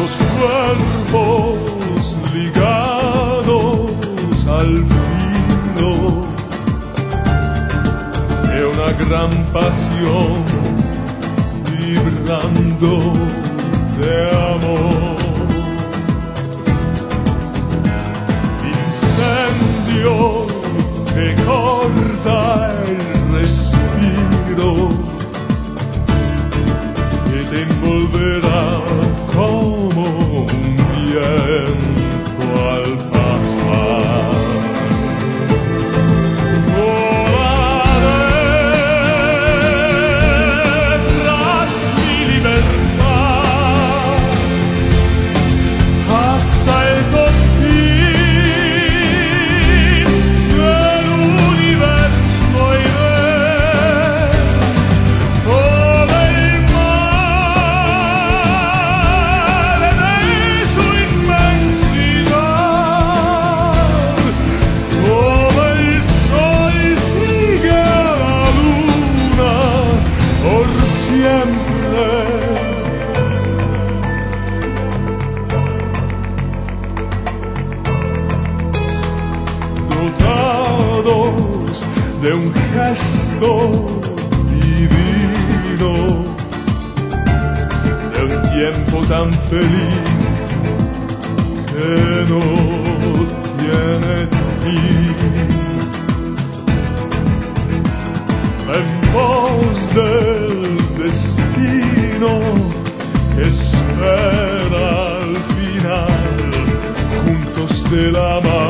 los cuerpos ligados al filo de una gran pasión vibrando de amor. Incendio que corta el respiro y te envolverá como un viento al pasar. Dotados de un gesto divino, de un tiempo tan feliz que no tiene fin, en pos del destino que espera al final, juntos de la mano.